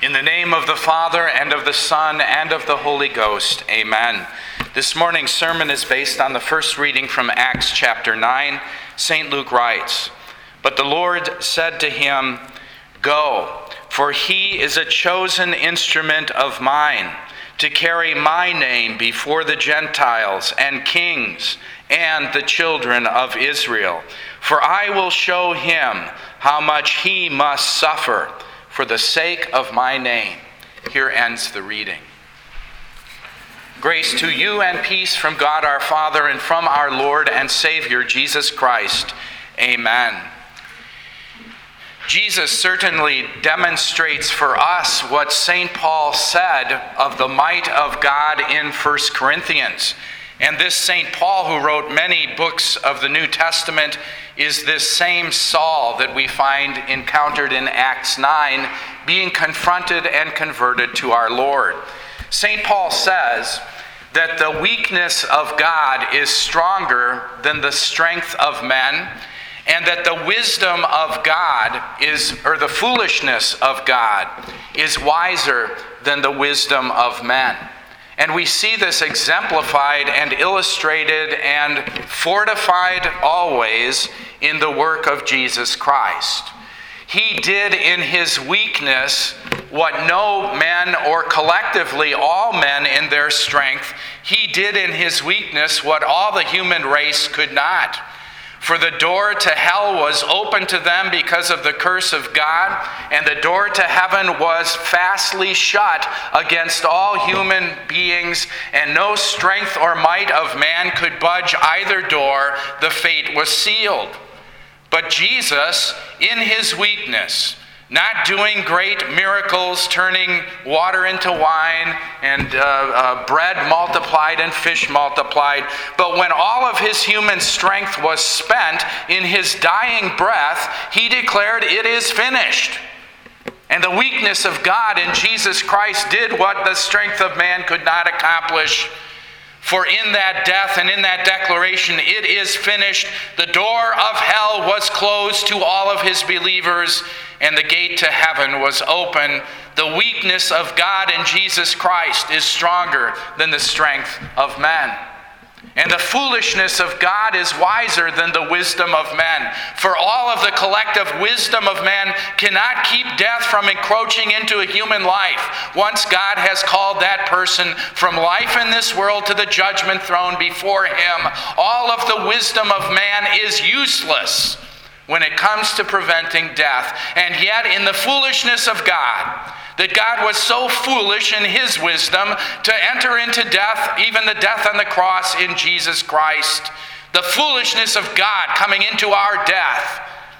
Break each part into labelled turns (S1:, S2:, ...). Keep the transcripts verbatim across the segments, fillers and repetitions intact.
S1: In the name of the Father, and of the Son, and of the Holy Ghost, amen. This morning's sermon is based on the first reading from Acts chapter nine. Saint Luke writes, "But the Lord said to him, 'Go, for he is a chosen instrument of mine, to carry my name before the Gentiles and kings and the children of Israel. For I will show him how much he must suffer for the sake of my name.'" Here ends the reading. Grace to you and peace from God our Father and from our Lord and Savior Jesus Christ. Amen. Jesus certainly demonstrates for us what Saint Paul said of the might of God in First Corinthians. And this Saint Paul, who wrote many books of the New Testament, is this same Saul that we find encountered in Acts nine, being confronted and converted to our Lord. Saint Paul says that the weakness of God is stronger than the strength of men, and that the wisdom of God is, or the foolishness of God, is wiser than the wisdom of men. And we see this exemplified and illustrated and fortified always in the work of Jesus Christ. He did in his weakness what no men, or collectively all men in their strength, he did in his weakness what all the human race could not. For the door to hell was open to them because of the curse of God, and the door to heaven was fastly shut against all human beings, and no strength or might of man could budge either door. The fate was sealed. But Jesus, in his weakness, not doing great miracles, turning water into wine and uh, uh, bread multiplied and fish multiplied, but when all of his human strength was spent, in his dying breath, he declared, "It is finished." And the weakness of God in Jesus Christ did what the strength of man could not accomplish. For in that death and in that declaration, "It is finished," the door of hell was closed to all of his believers, and the gate to heaven was open. The weakness of God in Jesus Christ is stronger than the strength of men. And the foolishness of God is wiser than the wisdom of men. For all of the collective wisdom of men cannot keep death from encroaching into a human life, once God has called that person from life in this world to the judgment throne before him. All of the wisdom of man is useless when it comes to preventing death. And yet, in the foolishness of God, that God was so foolish in his wisdom to enter into death, even the death on the cross in Jesus Christ. The foolishness of God coming into our death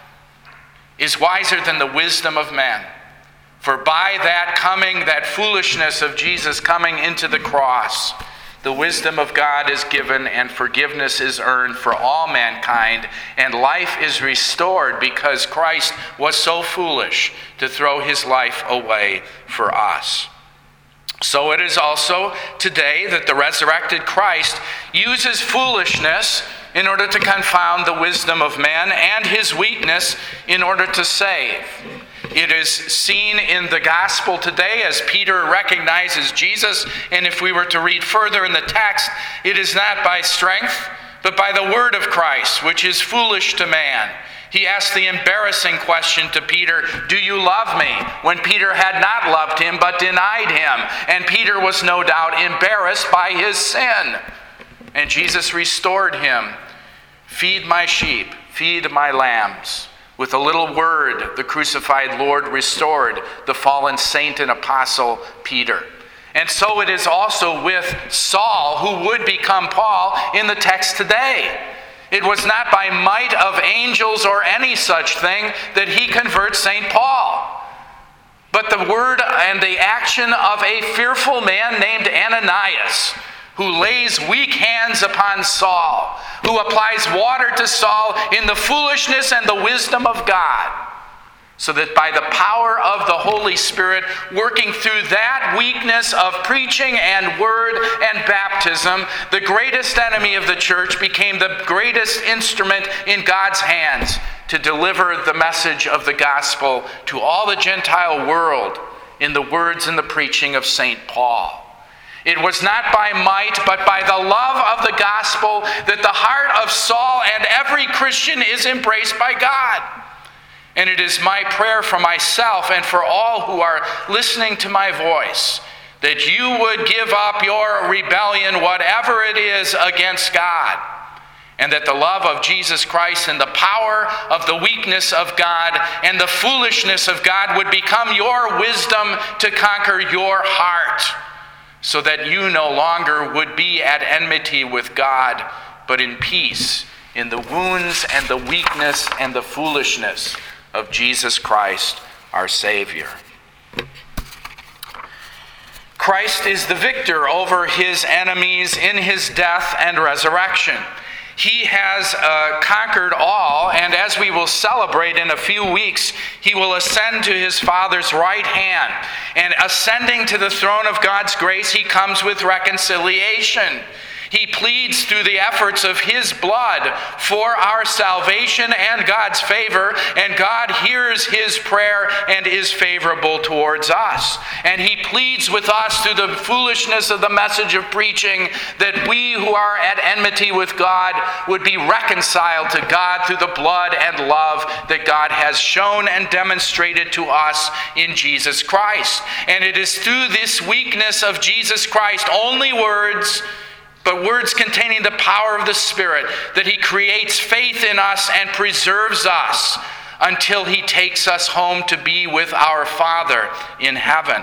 S1: is wiser than the wisdom of men. For by that coming, that foolishness of Jesus coming into the cross, the wisdom of God is given, and forgiveness is earned for all mankind, and life is restored because Christ was so foolish to throw his life away for us. So it is also today that the resurrected Christ uses foolishness in order to confound the wisdom of man, and his weakness in order to save. It is seen in the gospel today as Peter recognizes Jesus, and if we were to read further in the text, it is not by strength, but by the word of Christ, which is foolish to man. He asked the embarrassing question to Peter, "Do you love me?" when Peter had not loved him, but denied him. And Peter was no doubt embarrassed by his sin. And Jesus restored him. "Feed my sheep, feed my lambs." With a little word, the crucified Lord restored the fallen saint and apostle Peter. And so it is also with Saul, who would become Paul, in the text today. It was not by might of angels or any such thing that he converts Saint Paul, but the word and the action of a fearful man named Ananias, who lays weak hands upon Saul, who applies water to Saul in the foolishness and the wisdom of God, so that by the power of the Holy Spirit, working through that weakness of preaching and word and baptism, the greatest enemy of the church became the greatest instrument in God's hands to deliver the message of the gospel to all the Gentile world in the words and the preaching of Saint Paul. It was not by might, but by the love of the gospel that the heart of Saul and every Christian is embraced by God. And it is my prayer for myself and for all who are listening to my voice that you would give up your rebellion, whatever it is, against God, and that the love of Jesus Christ and the power of the weakness of God and the foolishness of God would become your wisdom to conquer your heart, so that you no longer would be at enmity with God, but in peace in the wounds and the weakness and the foolishness of Jesus Christ, our Savior. Christ is the victor over his enemies in his death and resurrection. He has uh, conquered all, and as we will celebrate in a few weeks, he will ascend to his Father's right hand. And ascending to the throne of God's grace, he comes with reconciliation. He pleads through the efforts of his blood for our salvation and God's favor, and God hears his prayer and is favorable towards us. And he pleads with us through the foolishness of the message of preaching that we who are at enmity with God would be reconciled to God through the blood and love that God has shown and demonstrated to us in Jesus Christ. And it is through this weakness of Jesus Christ, only words, but words containing the power of the Spirit, that he creates faith in us and preserves us until he takes us home to be with our Father in heaven.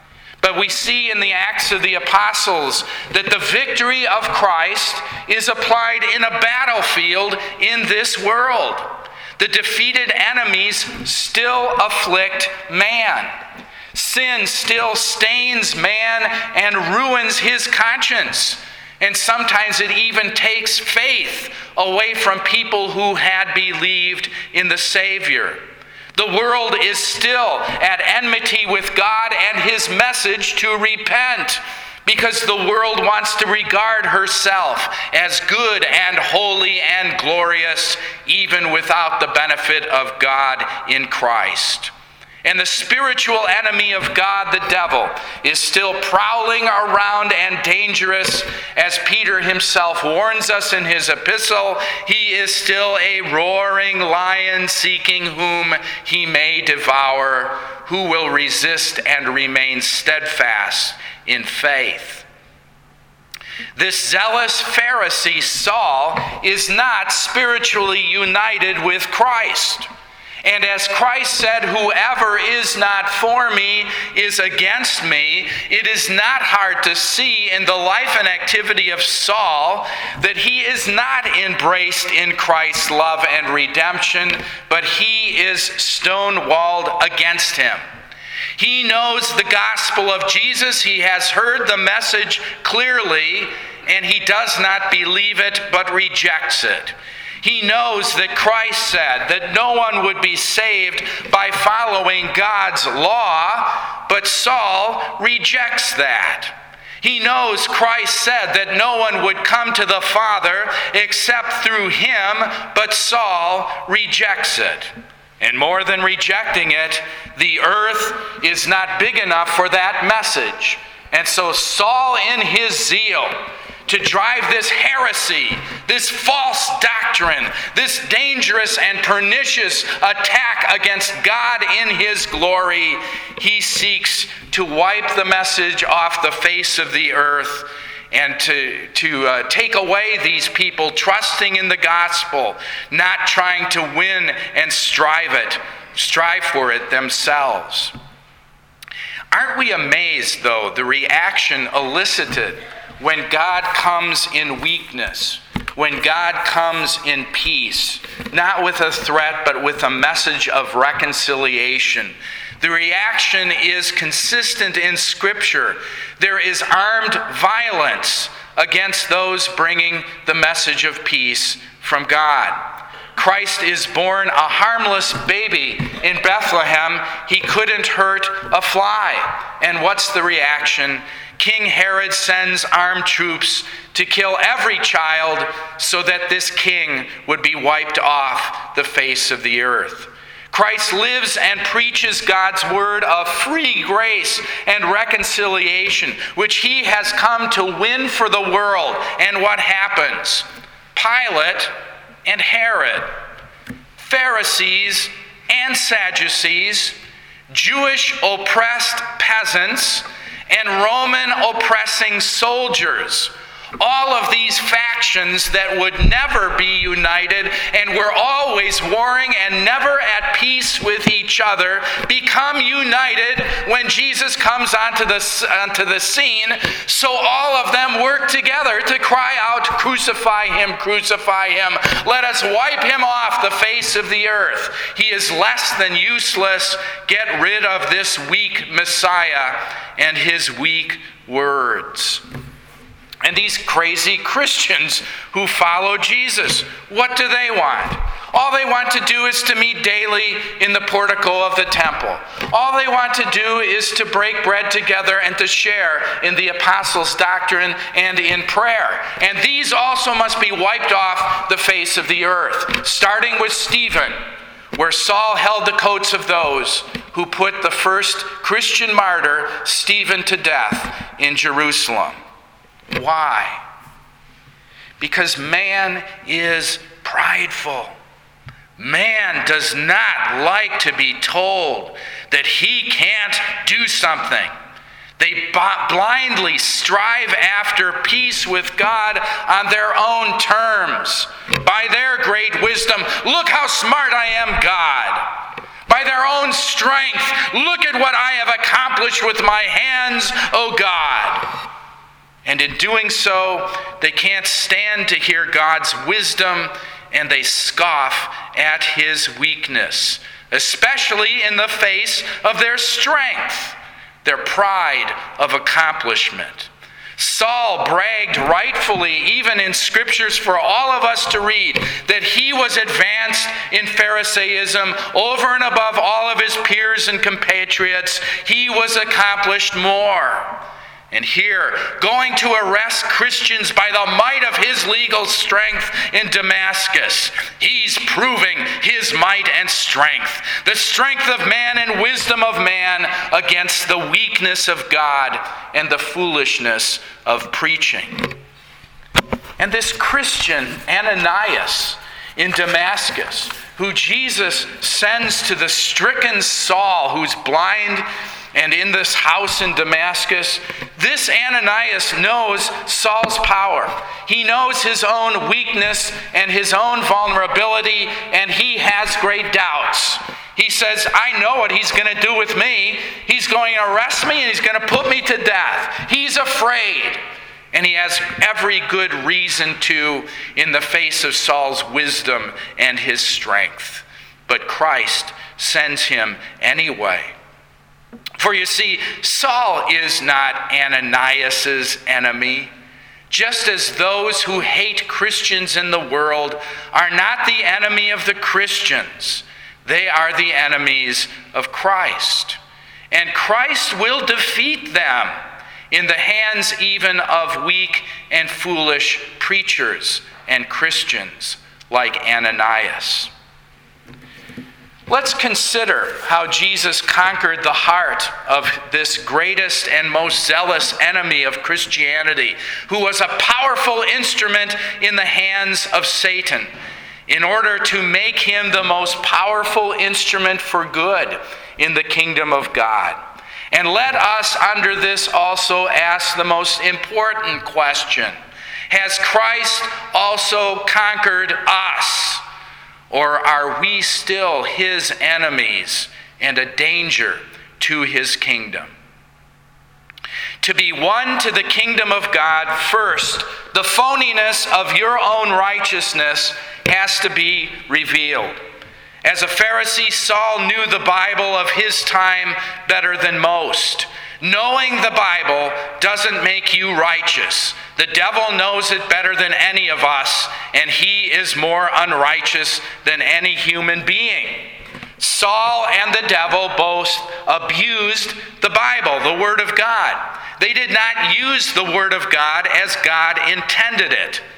S1: But we see in the Acts of the Apostles that the victory of Christ is applied in a battlefield in this world. The defeated enemies still afflict man. Sin still stains man and ruins his conscience. And sometimes it even takes faith away from people who had believed in the Savior. The world is still at enmity with God and his message to repent, because the world wants to regard herself as good and holy and glorious, even without the benefit of God in Christ. And the spiritual enemy of God, the devil, is still prowling around and dangerous. As Peter himself warns us in his epistle, he is still a roaring lion seeking whom he may devour, who will resist and remain steadfast in faith. This zealous Pharisee, Saul, is not spiritually united with Christ. And as Christ said, whoever is not for me is against me, it is not hard to see in the life and activity of Saul that he is not embraced in Christ's love and redemption, but he is stone-walled against him. He knows the gospel of Jesus, he has heard the message clearly, and he does not believe it, but rejects it. He knows that Christ said that no one would be saved by following God's law, but Saul rejects that. He knows Christ said that no one would come to the Father except through him, but Saul rejects it. And more than rejecting it, the earth is not big enough for that message. And so Saul, in his zeal to drive this heresy, this false doctrine, this dangerous and pernicious attack against God in his glory, he seeks to wipe the message off the face of the earth and to, to uh, take away these people trusting in the gospel, not trying to win and strive it, strive for it themselves. Aren't we amazed, though, the reaction elicited when God comes in weakness, when God comes in peace, not with a threat, but with a message of reconciliation? The reaction is consistent in Scripture. There is armed violence against those bringing the message of peace from God. Christ is born a harmless baby in Bethlehem. He couldn't hurt a fly. And what's the reaction? King Herod sends armed troops to kill every child so that this king would be wiped off the face of the earth. Christ lives and preaches God's word of free grace and reconciliation, which he has come to win for the world. And what happens? Pilate and Herod, Pharisees and Sadducees, Jewish oppressed peasants, and Roman oppressing soldiers. All of these factions that would never be united and were always warring and never at peace with each other become united when Jesus comes onto the, onto the scene. So all of them work together to cry out, "Crucify him, crucify him. Let us wipe him off the face of the earth. He is less than useless. Get rid of this weak Messiah and his weak words." And these crazy Christians who follow Jesus, what do they want? All they want to do is to meet daily in the portico of the temple. All they want to do is to break bread together and to share in the apostles' doctrine and in prayer. And these also must be wiped off the face of the earth, starting with Stephen, where Saul held the coats of those who put the first Christian martyr, Stephen, to death in Jerusalem. Why? Because man is prideful. Man does not like to be told that he can't do something. They b- blindly strive after peace with God on their own terms. By their great wisdom, look how smart I am, God. By their own strength, look at what I have accomplished with my hands, O God. And in doing so, they can't stand to hear God's wisdom, and they scoff at his weakness, especially in the face of their strength, their pride of accomplishment. Saul bragged rightfully, even in scriptures for all of us to read, that he was advanced in Pharisaism over and above all of his peers and compatriots. He was accomplished more. And here, going to arrest Christians by the might of his legal strength in Damascus, he's proving his might and strength, the strength of man and wisdom of man against the weakness of God and the foolishness of preaching. And this Christian, Ananias, in Damascus, who Jesus sends to the stricken Saul, who's blind, and in this house in Damascus, this Ananias knows Saul's power. He knows his own weakness and his own vulnerability, and he has great doubts. He says, I know what he's going to do with me. He's going to arrest me and he's going to put me to death. He's afraid. And he has every good reason to, in the face of Saul's wisdom and his strength. But Christ sends him anyway. For you see, Saul is not Ananias' enemy, just as those who hate Christians in the world are not the enemy of the Christians. They are the enemies of Christ. And Christ will defeat them in the hands even of weak and foolish preachers and Christians like Ananias. Let's consider how Jesus conquered the heart of this greatest and most zealous enemy of Christianity, who was a powerful instrument in the hands of Satan, in order to make him the most powerful instrument for good in the kingdom of God. And let us under this also ask the most important question: has Christ also conquered us? Or are we still his enemies and a danger to his kingdom? To be won to the kingdom of God, first, the phoniness of your own righteousness has to be revealed. As a Pharisee, Saul knew the Bible of his time better than most. Knowing the Bible doesn't make you righteous. The devil knows it better than any of us, and he is more unrighteous than any human being. Saul and the devil both abused the Bible, the Word of God. They did not use the Word of God as God intended it.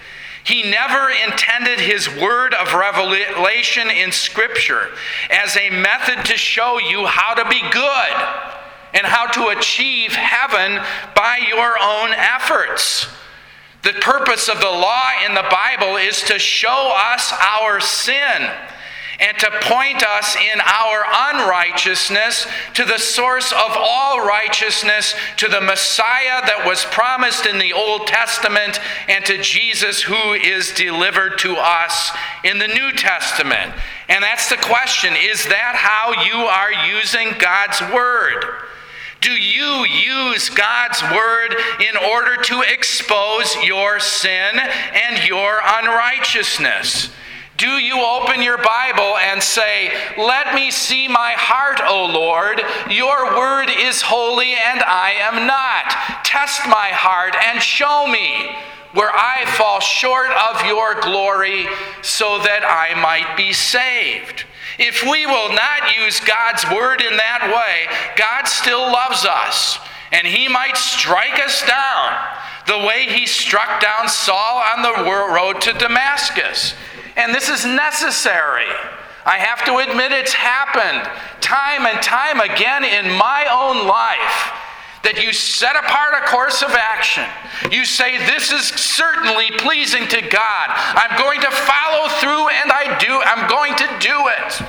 S1: He never intended his word of revelation in Scripture as a method to show you how to be good and how to achieve heaven by your own efforts. The purpose of the law in the Bible is to show us our sin and to point us in our unrighteousness to the source of all righteousness, to the Messiah that was promised in the Old Testament, and to Jesus who is delivered to us in the New Testament. And that's the question. Is that how you are using God's Word? Do you use God's Word in order to expose your sin and your unrighteousness? Do you open your Bible and say, "Let me see my heart, O Lord. Your word is holy and I am not. Test my heart and show me where I fall short of your glory so that I might be saved." If we will not use God's word in that way, God still loves us, and he might strike us down the way he struck down Saul on the road to Damascus. And this is necessary. I have to admit it's happened time and time again in my own life, that you set apart a course of action. You say, "This is certainly pleasing to God. I'm going to follow through, and I do. I'm going to do it."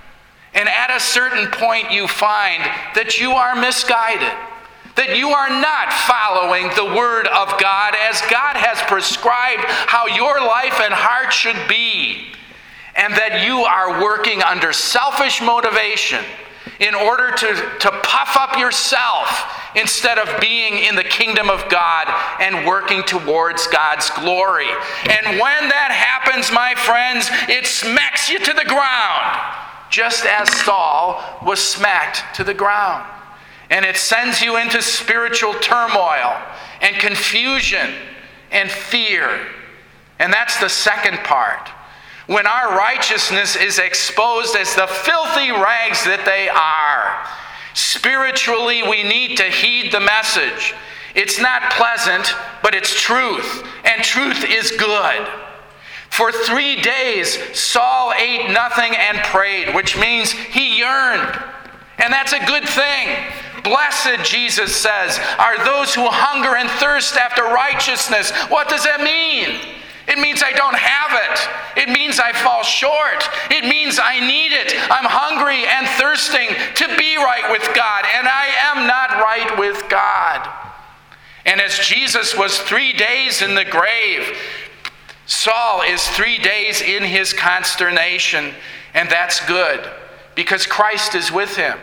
S1: And at a certain point you find that you are misguided, that you are not following the Word of God as God has prescribed how your life and heart should be, and that you are working under selfish motivation in order to, to puff up yourself instead of being in the kingdom of God and working towards God's glory. And when that happens, my friends, it smacks you to the ground, just as Saul was smacked to the ground. And it sends you into spiritual turmoil and confusion and fear. And that's the second part. When our righteousness is exposed as the filthy rags that they are, spiritually we need to heed the message. It's not pleasant, but it's truth. And truth is good. For three days, Saul ate nothing and prayed, which means he yearned. And that's a good thing. Blessed, Jesus says, are those who hunger and thirst after righteousness. What does that mean? It means I don't have it. It means I fall short. It means I need it. I'm hungry and thirsting to be right with God, and I am not right with God. And as Jesus was three days in the grave, Saul is three days in his consternation, and that's good because Christ is with him.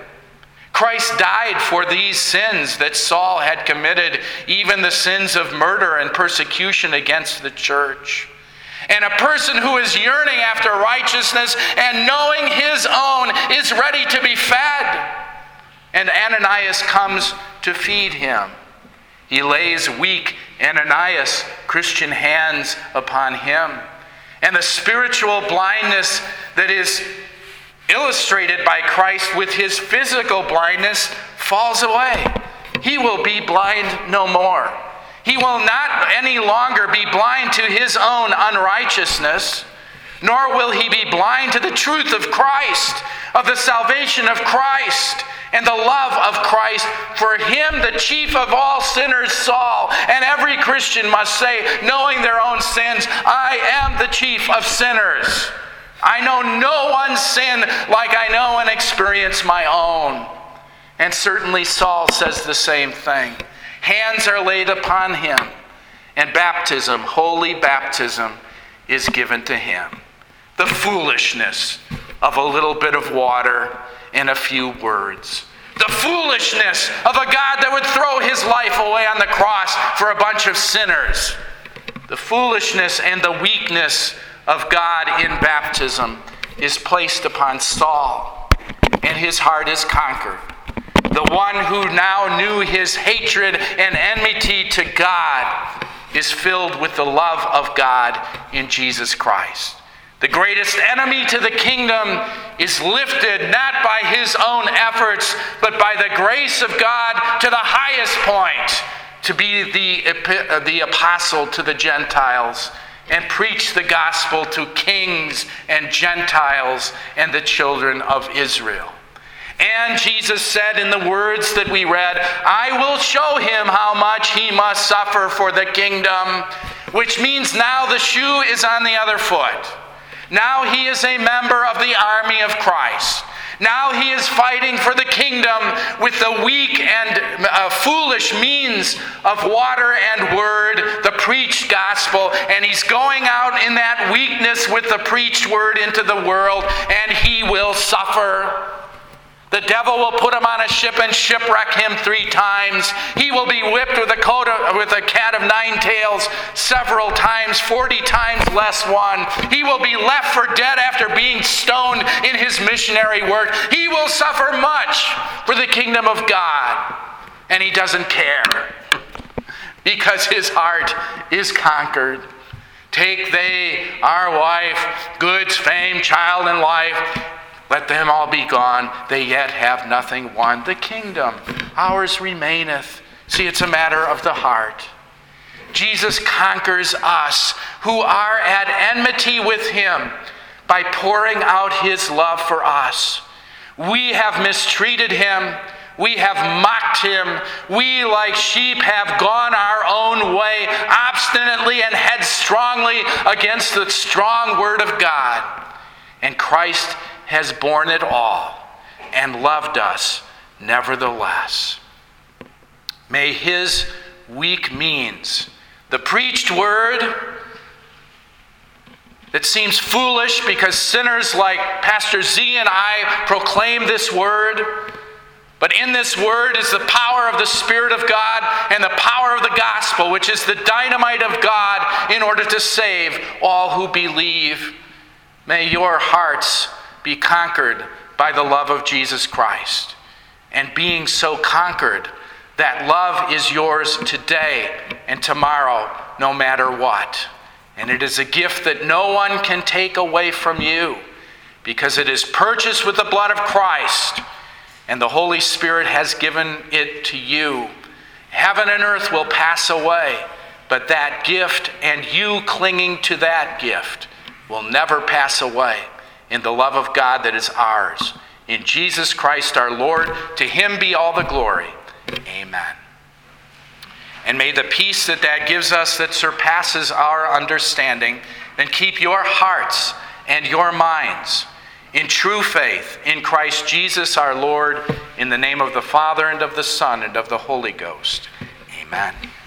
S1: Christ died for these sins that Saul had committed, even the sins of murder and persecution against the church. And a person who is yearning after righteousness and knowing his own is ready to be fed. And Ananias comes to feed him. He lays weak Ananias' Christian hands upon him. And the spiritual blindness that is illustrated by Christ with his physical blindness falls away. He will be blind no more. He will not any longer be blind to his own unrighteousness, nor will he be blind to the truth of Christ, of the salvation of Christ, and the love of Christ. For him, the chief of all sinners, Saul, and every Christian must say, knowing their own sins, I am the chief of sinners. I know no one's sin like I know and experience my own. And certainly Saul says the same thing. Hands are laid upon him, and baptism, holy baptism, is given to him. The foolishness of a little bit of water and a few words. The foolishness of a God that would throw his life away on the cross for a bunch of sinners. The foolishness and the weakness of God in baptism is placed upon Saul, and his heart is conquered. The one who now knew his hatred and enmity to God is filled with the love of God in Jesus Christ. The greatest enemy to the kingdom is lifted not by his own efforts, but by the grace of God to the highest point, to be the, the apostle to the Gentiles and preach the gospel to kings and Gentiles and the children of Israel. And Jesus said in the words that we read, I will show him how much he must suffer for the kingdom, which means now the shoe is on the other foot. Now he is a member of the army of Christ. Now he is fighting for the kingdom with the weak and uh, foolish means of water and word, the preached gospel, and he's going out in that weakness with the preached word into the world, and he will suffer. The devil will put him on a ship and shipwreck him three times. He will be whipped with a, coat of, with a cat of nine tails several times, forty times less one. He will be left for dead after being stoned in his missionary work. He will suffer much for the kingdom of God, and he doesn't care because his heart is conquered. Take they our wife, goods, fame, child, and life. Let them all be gone. They yet have nothing won. The kingdom, ours remaineth. See, it's a matter of the heart. Jesus conquers us who are at enmity with him by pouring out his love for us. We have mistreated him. We have mocked him. We, like sheep, have gone our own way, obstinately and headstrongly against the strong word of God. And Christ has borne it all and loved us nevertheless. May his weak means, the preached word that seems foolish because sinners like Pastor Z and I proclaim this word, but in this word is the power of the Spirit of God and the power of the gospel, which is the dynamite of God in order to save all who believe. May your hearts be conquered by the love of Jesus Christ. And being so conquered, that love is yours today and tomorrow, no matter what. And it is a gift that no one can take away from you, because it is purchased with the blood of Christ, and the Holy Spirit has given it to you. Heaven and earth will pass away, but that gift and you clinging to that gift will never pass away in the love of God that is ours. In Jesus Christ our Lord, to him be all the glory. Amen. And may the peace that that gives us that surpasses our understanding, then keep your hearts and your minds in true faith in Christ Jesus our Lord, in the name of the Father and of the Son and of the Holy Ghost. Amen.